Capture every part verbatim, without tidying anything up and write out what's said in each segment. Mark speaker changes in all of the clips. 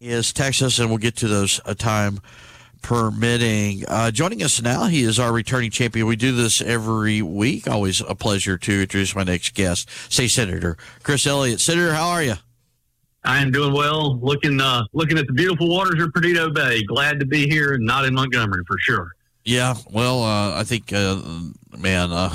Speaker 1: is Texas, and we'll get to those a time permitting. Uh, joining us now, he is our returning champion. We do this every week. Always a pleasure to introduce my next guest, State Senator Chris Elliott. Senator, how are you?
Speaker 2: I am doing well. Looking, uh, looking at the beautiful waters of Perdido Bay. Glad to be here and not in Montgomery for sure.
Speaker 1: Yeah, well, uh, I think, uh, man, uh,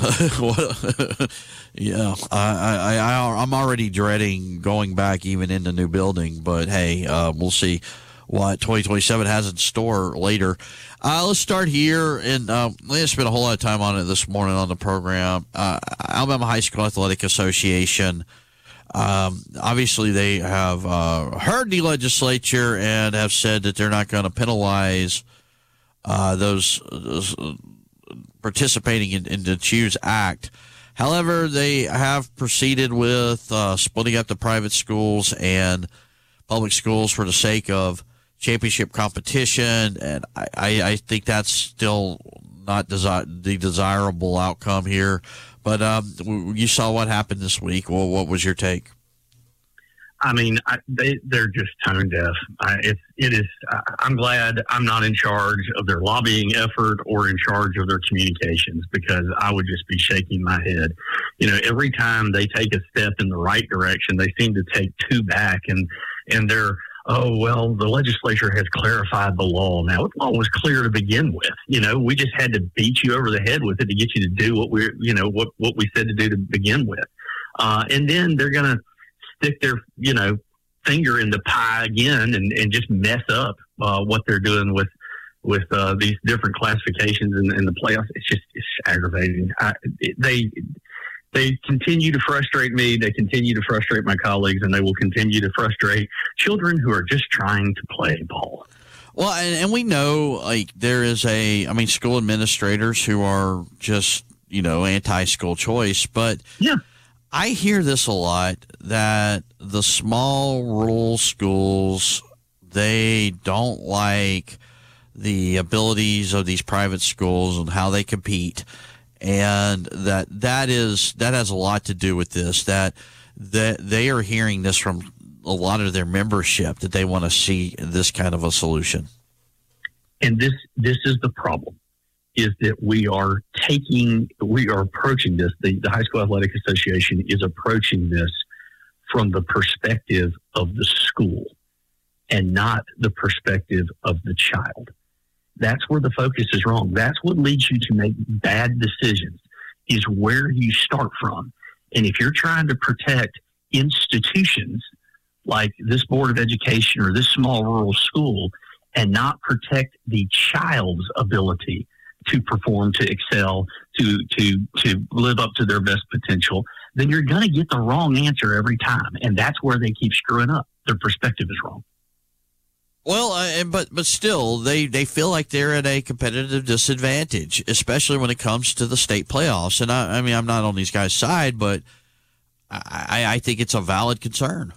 Speaker 1: yeah, I, I, I, I'm already dreading going back even in the new building. But hey, uh, we'll see what twenty twenty-seven has in store later. Uh, let's start here, and uh, we didn't spend a whole lot of time on it this morning on the program. Uh, Alabama High School Athletic Association. Um, obviously, they have uh, heard the legislature and have said that they're not going to penalize uh, those, those participating in, in the Choose Act. However, they have proceeded with uh, splitting up the private schools and public schools for the sake of championship competition, and I, I, I think that's still not desi- the desirable outcome here. But um, you saw what happened this week. Well, what was your take?
Speaker 2: I mean, I, they, they're just tone deaf. I, it's, it is, I, I'm glad I'm not in charge of their lobbying effort or in charge of their communications, because I would just be shaking my head. You know, every time they take a step in the right direction, they seem to take two back, and, and they're, oh, well, the legislature has clarified the law now. The law was clear to begin with. You know, we just had to beat you over the head with it to get you to do what we're, you know, what, what we said to do to begin with. Uh, and then they're going to stick their, you know, finger in the pie again and, and just mess up uh, what they're doing with, with uh, these different classifications in, in the playoffs. It's just, it's aggravating. I, it, they, They continue to frustrate me. They continue to frustrate my colleagues, and they will continue to frustrate children who are just trying to play ball.
Speaker 1: Well, and, and we know, like, there is a, I mean, school administrators who are just, you know, anti-school choice. But
Speaker 2: yeah,
Speaker 1: I hear this a lot, that the small rural schools, they don't like the abilities of these private schools and how they compete. And that that is that has a lot to do with this, that that they are hearing this from a lot of their membership, that they want to see this kind of a solution.
Speaker 2: And this this is the problem, is that we are taking we are approaching this. The, the High School Athletic Association is approaching this from the perspective of the school and not the perspective of the child. That's where the focus is wrong. That's what leads you to make bad decisions, is where you start from. And if you're trying to protect institutions like this Board of Education or this small rural school and not protect the child's ability to perform, to excel, to to to live up to their best potential, then you're going to get the wrong answer every time. And that's where they keep screwing up. Their perspective is wrong.
Speaker 1: Well, uh, but but still, they, they feel like they're at a competitive disadvantage, especially when it comes to the state playoffs. And I, I mean, I'm not on these guys' side, but I, I think it's a valid concern.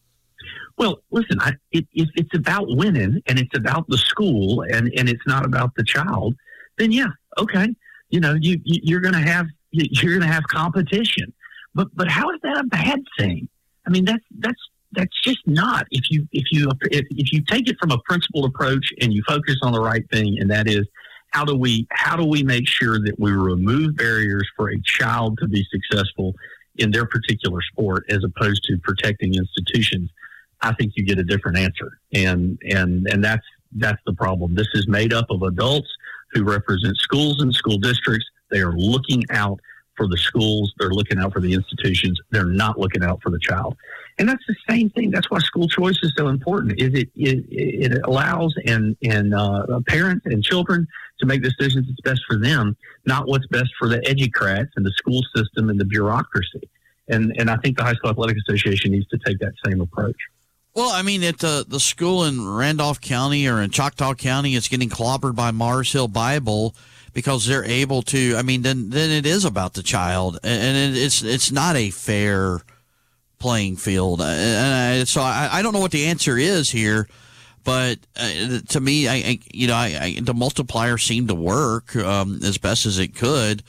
Speaker 2: Well, listen, I, it, if it's about winning and it's about the school and, and it's not about the child, then yeah, okay, you know, you, you you're going to have you're going to have competition. But but how is that a bad thing? I mean, that's that's. That's just not. If you if you if, if you take it from a principled approach and you focus on the right thing, and that is how do we how do we make sure that we remove barriers for a child to be successful in their particular sport, as opposed to protecting institutions, I think you get a different answer. And and and that's that's the problem. This is made up of adults who represent schools and school districts. They are looking out for the schools. They're looking out for the institutions. They're not looking out for the child. And that's the same thing. That's why school choice is so important. Is it it, it allows and and uh, parents and children to make decisions that's best for them, not what's best for the educrats and the school system and the bureaucracy. And and I think the High School Athletic Association needs to take that same approach.
Speaker 1: Well, I mean, at the, the school in Randolph County or in Choctaw County, it's getting clobbered by Mars Hill Bible because they're able to. I mean, then then it is about the child, and it, it's it's not a fair playing field. And I, so I, I don't know what the answer is here, but uh, to me, I, I you know, I, I, the multiplier seemed to work um, as best as it could.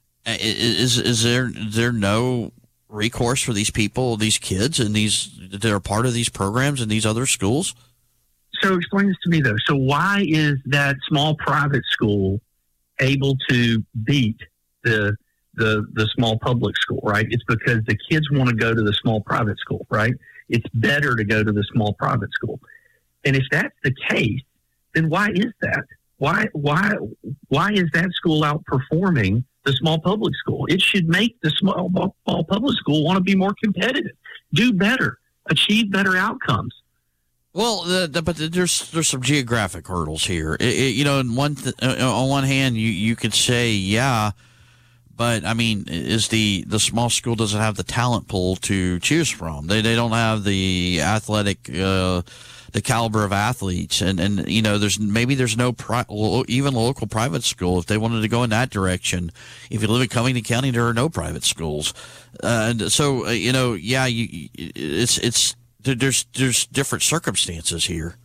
Speaker 1: Is is there is there no recourse for these people, these kids, and these that are part of these programs in these other schools?
Speaker 2: so explain this to me though. So why is that small private school able to beat the the the small public school, right? It's because the kids want to go to the small private school, right? It's better to go to the small private school. And if that's the case, then why is that? Why why why is that school outperforming the small public school? It should make the small, small public school want to be more competitive, do better, achieve better outcomes.
Speaker 1: Well, the, the, but there's there's some geographic hurdles here. It, it, you know, in one th- on one hand, you, you could say, yeah, but I mean, is the, the small school doesn't have the talent pool to choose from? They they don't have the athletic, uh, the caliber of athletes, and, and you know, there's maybe there's no pri- even local private school if they wanted to go in that direction. If you live in Covington County, there are no private schools, uh, and so uh, you know, yeah, you it's it's. There's there's different circumstances here.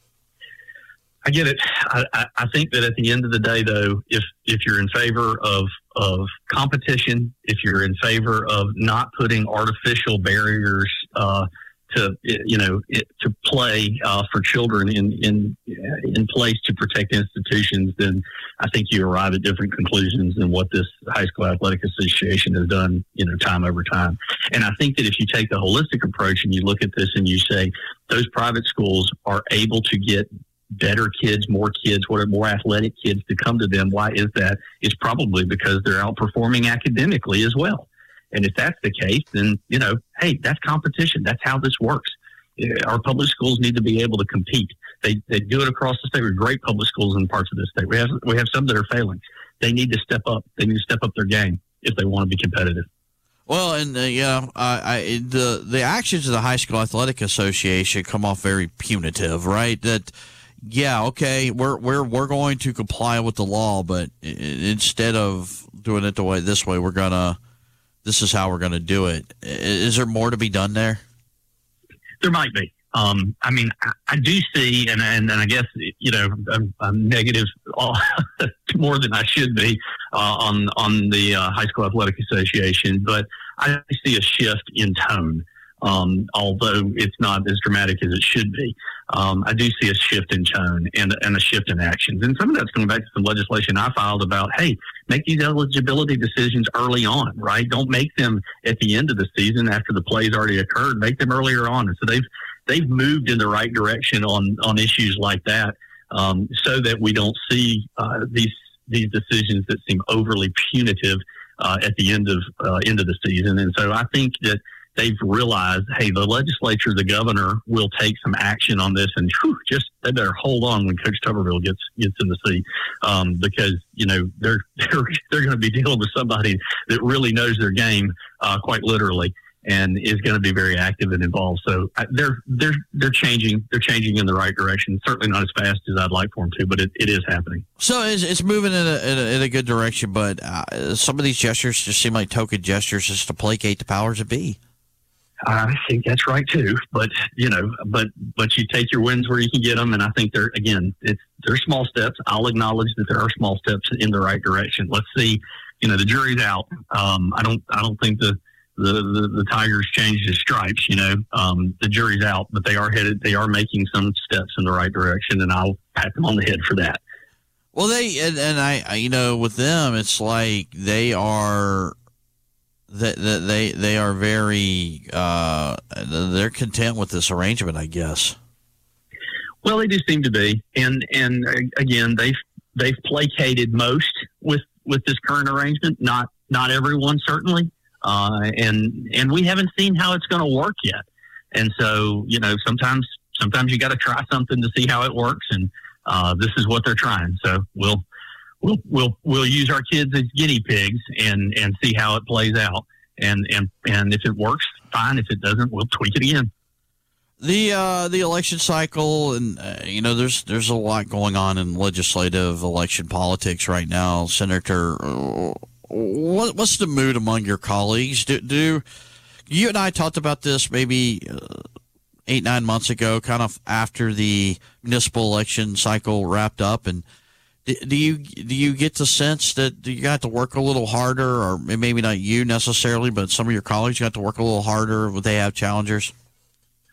Speaker 2: I get it. I, I, I think that at the end of the day, though, if if you're in favor of of competition, if you're in favor of not putting artificial barriers uh, to you know it, to play uh, for children in in in place to protect institutions, then I think you arrive at different conclusions than what this High School Athletic Association has done, you know, time over time. And I think that if you take the holistic approach and you look at this and you say those private schools are able to get better kids, more kids, what are more athletic kids to come to them, why is that? It's probably because they're outperforming academically as well. And if that's the case, then, you know, hey, that's competition. That's how this works. Our public schools need to be able to compete. They they do it across the state. We have great public schools in parts of the state. We have we have some that are failing. They need to step up. They need to step up their game if they want to be competitive.
Speaker 1: Well, and uh, yeah, I, I the the actions of the High School Athletic Association come off very punitive, right? That yeah, okay, we're we're we're going to comply with the law, but instead of doing it the way this way, we're gonna. This is how we're going to do it. Is there more to be done there?
Speaker 2: There might be. Um, I mean, I, I do see, and, and and I guess you know, I'm, I'm negative more than I should be uh, on on the uh, High School Athletic Association, but I see a shift in tone. Um, although it's not as dramatic as it should be, um, I do see a shift in tone and, and a shift in actions. And some of that's going back to some legislation I filed about, hey, make these eligibility decisions early on, right? Don't make them at the end of the season after the play's already occurred. Make them earlier on. And so they've they've moved in the right direction on on issues like that, um, so that we don't see uh, these these decisions that seem overly punitive uh, at the end of uh, end of the season. And so I think that they've realized, hey, the legislature, the governor will take some action on this, and whew, just they better hold on when Coach Tuberville gets gets in the seat, um, because you know they're they're they're going to be dealing with somebody that really knows their game, uh, quite literally, and is going to be very active and involved. So uh, they're they're they're changing they're changing in the right direction. Certainly not as fast as I'd like for them to, but it, it is happening.
Speaker 1: So it's, it's moving in a, in a in a good direction, but uh, some of these gestures just seem like token gestures just to placate the powers that be.
Speaker 2: I think that's right too, but you know, but but you take your wins where you can get them, and I think they're again, it's they're small steps. I'll acknowledge that there are small steps in the right direction. Let's see, you know, the jury's out. Um, I don't I don't think the the, the the Tigers changed his stripes. You know, um, the jury's out, but they are headed. They are making some steps in the right direction, and I'll pat them on the head for that.
Speaker 1: Well, they and, and I, I, you know, with them, it's like they are. That they, they they are very uh, they're content with this arrangement, I guess.
Speaker 2: Well, they do seem to be, and and again, they've they've placated most with, with this current arrangement. Not not everyone, certainly, uh, and and we haven't seen how it's going to work yet. And so, you know, sometimes sometimes you got to try something to see how it works, and uh, this is what they're trying. So we'll. We'll we'll we'll use our kids as guinea pigs and, and see how it plays out, and, and and if it works, fine. If it doesn't, we'll tweak it again.
Speaker 1: The uh, the election cycle, and uh, you know, there's there's a lot going on in legislative election politics right now. Senator, uh, what what's the mood among your colleagues? Do, do you and I talked about this maybe uh, eight nine months ago, kind of after the municipal election cycle wrapped up, and do you do you get the sense that you got to work a little harder, or maybe not you necessarily, but some of your colleagues got to work a little harder? Would they have challengers?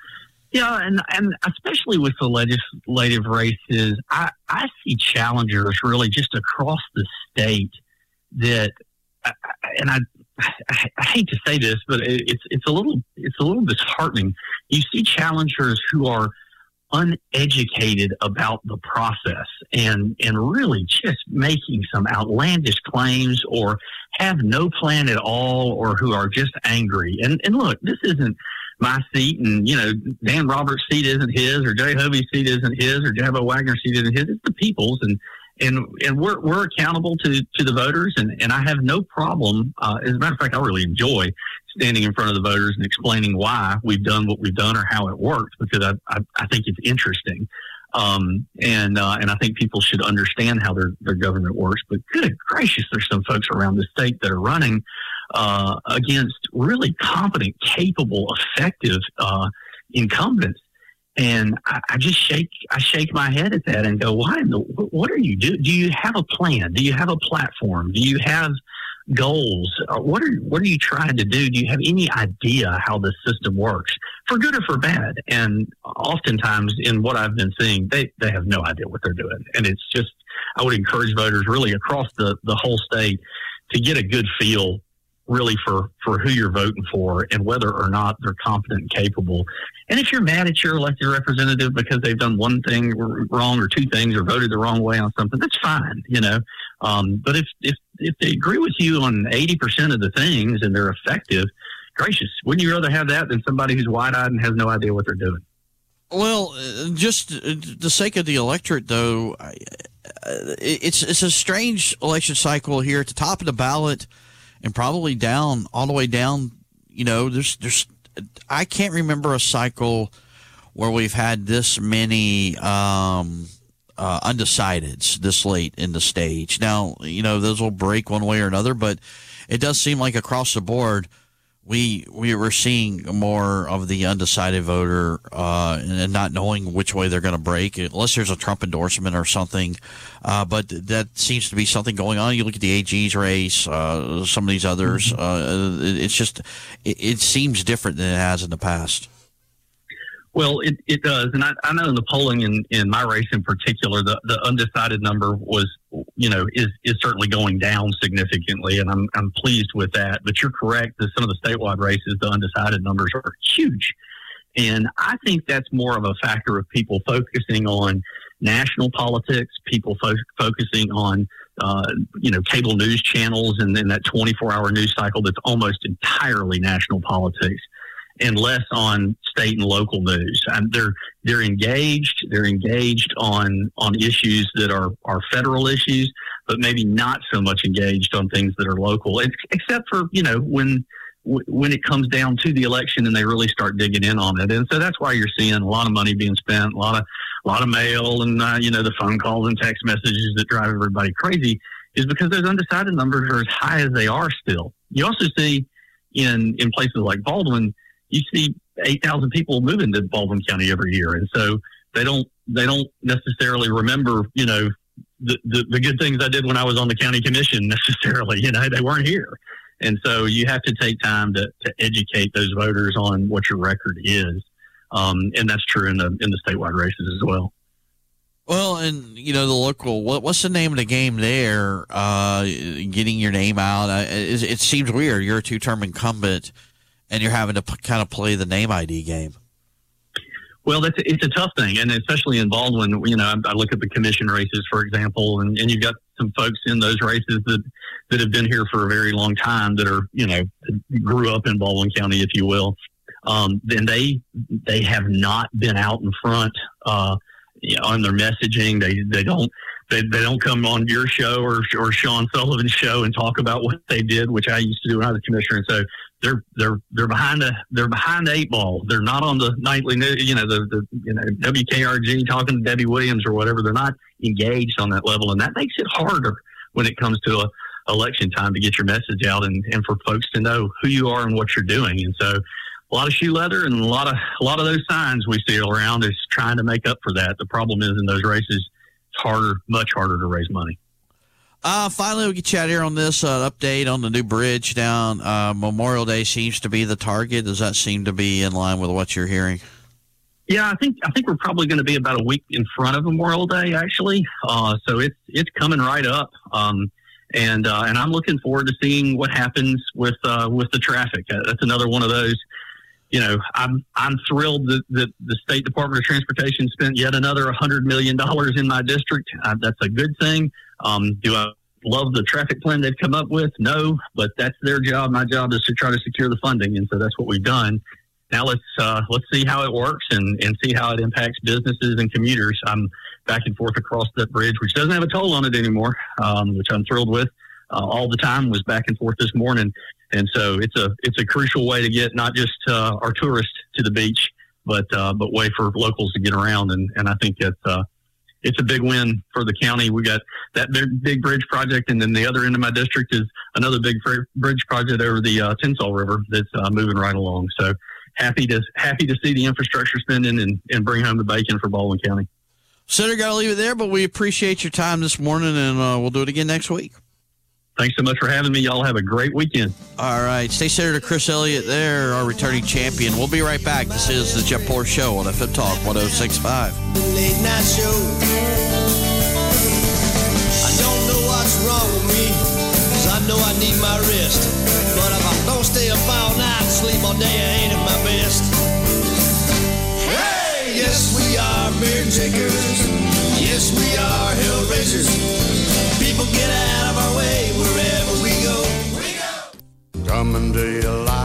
Speaker 2: Yeah, and, and especially with the legislative races, I, I see challengers really just across the state that, and I, I, I hate to say this, but it, it's it's a little it's a little disheartening. You see challengers who are uneducated about the process and and really just making some outlandish claims or have no plan at all, or who are just angry. And and look, this isn't my seat, and you know Dan Roberts' seat isn't his, or Jay Hovey's seat isn't his, or Jabbo Wagner's seat isn't his. It's the people's, and and and we're we're accountable to to the voters, and and I have no problem. Uh, as a matter of fact, I really enjoy standing in front of the voters and explaining why we've done what we've done or how it worked, because I I, I think it's interesting, um, and uh, and I think people should understand how their their government works. But good gracious, there's some folks around the state that are running uh, against really competent, capable, effective uh, incumbents. And I, I just shake, I shake my head at that and go, why in the, what are you doing? Do you have a plan? Do you have a platform? Do you have goals? Uh, what are, what are you trying to do? Do you have any idea how the system works, for good or for bad? And oftentimes in what I've been seeing, they, they have no idea what they're doing. And it's just, I would encourage voters really across the, the whole state to get a good feel really for, for who you're voting for and whether or not they're competent and capable. And if you're mad at your elected representative because they've done one thing wrong or two things or voted the wrong way on something, that's fine, you know. Um, but if, if, if they agree with you on eighty percent of the things and they're effective, gracious, wouldn't you rather have that than somebody who's wide-eyed and has no idea what they're doing?
Speaker 1: Well, just the sake of the electorate, though, it's it's a strange election cycle here at the top of the ballot and probably down all the way down. You know, there's there's I can't remember a cycle where we've had this many um, uh, undecideds this late in the stage. Now, you know, those will break one way or another, but it does seem like across the board we we were seeing more of the undecided voter uh, and not knowing which way they're going to break, unless there's a Trump endorsement or something. Uh, but that seems to be something going on. You look at the A G's race, uh, some of these others. Uh, it's just it, it seems different than it has in the past.
Speaker 2: Well, it, it does. And I, I know in the polling in, in my race in particular, the, the undecided number was, you know, is, is certainly going down significantly. And I'm, I'm pleased with that. But you're correct that some of the statewide races, the undecided numbers are huge. And I think that's more of a factor of people focusing on national politics, people fo- focusing on, uh, you know, cable news channels and then that twenty-four hour news cycle that's almost entirely national politics, and less on state and local news. And they're they're engaged. They're engaged on on issues that are, are federal issues, but maybe not so much engaged on things that are local. It's, except for you know when when it comes down to the election and they really start digging in on it. And so that's why you're seeing a lot of money being spent, a lot of a lot of mail, and uh, you know the phone calls and text messages that drive everybody crazy, is because those undecided numbers are as high as they are still. You also see in in places like Baldwin, you see eight thousand people moving to Baldwin County every year. And so they don't, they don't necessarily remember, you know, the, the, the good things I did when I was on the county commission necessarily, you know, they weren't here. And so you have to take time to, to educate those voters on what your record is. Um, and that's true in the, in the statewide races as well.
Speaker 1: Well, and, you know, the local, what, what's the name of the game there? Uh, getting your name out. Uh, it, it seems weird. You're a two-term incumbent, and you're having to p- kind of play the name I D game.
Speaker 2: Well, that's it's a tough thing, and especially in Baldwin, you know, I, I look at the commission races, for example, and, and you've got some folks in those races that, that have been here for a very long time that are, you know, grew up in Baldwin County, if you will. Um, then they they have not been out in front uh, you know, on their messaging. They they don't they, they don't come on your show or or Sean Sullivan's show and talk about what they did, which I used to do when I was a commissioner. And so they're they're they're behind the they're behind the eight ball. They're not on the nightly news, you know, the, the you know W K R G talking to Debbie Williams or whatever. They're not engaged on that level, and that makes it harder when it comes to a election time to get your message out and, and for folks to know who you are and what you're doing. And so a lot of shoe leather and a lot of a lot of those signs we see around is trying to make up for that. The problem is in those races, it's harder, much harder to raise money.
Speaker 1: Uh, finally, we get you out here on this uh, update on the new bridge down. Uh, Memorial Day seems to be the target. Does that seem to be in line with what you're hearing?
Speaker 2: Yeah, I think I think we're probably going to be about a week in front of Memorial Day, actually. Uh, so it's it's coming right up, um, and uh, and I'm looking forward to seeing what happens with uh, with the traffic. Uh, that's another one of those. You know, I'm I'm thrilled that, that the State Department of Transportation spent yet another one hundred million dollars in my district. Uh, that's a good thing. Um, do I love the traffic plan they've come up with? No, but that's their job. My job is to try to secure the funding, and so that's what we've done. Now let's uh, let's see how it works and, and see how it impacts businesses and commuters. I'm back and forth across that bridge, which doesn't have a toll on it anymore, um, which I'm thrilled with. Uh, all the time was back and forth this morning, and so it's a it's a crucial way to get not just uh, our tourists to the beach, but uh, but way for locals to get around. And, and I think that uh, it's a big win for the county. We got that big, big bridge project, and then the other end of my district is another big bridge project over the uh, Tensas River that's uh, moving right along. So. Happy to happy to see the infrastructure spending and, and bring home the bacon for Baldwin County.
Speaker 1: Senator, got to leave it there, but we appreciate your time this morning, and uh, we'll do it again next week.
Speaker 2: Thanks so much for having me. Y'all have a great weekend.
Speaker 1: All right. State Senator Chris Elliott there, our returning champion. We'll be right back. This is the Jeff Poor Show on F M Talk one oh six point five.
Speaker 3: The late night show. I don't know what's wrong with me, 'cause I know I need my rest. But if I don't stay up all night and sleep all day, I ain't at my best. Hey, yes, we are beer drinkers. Yes, we are hell raisers. People get out.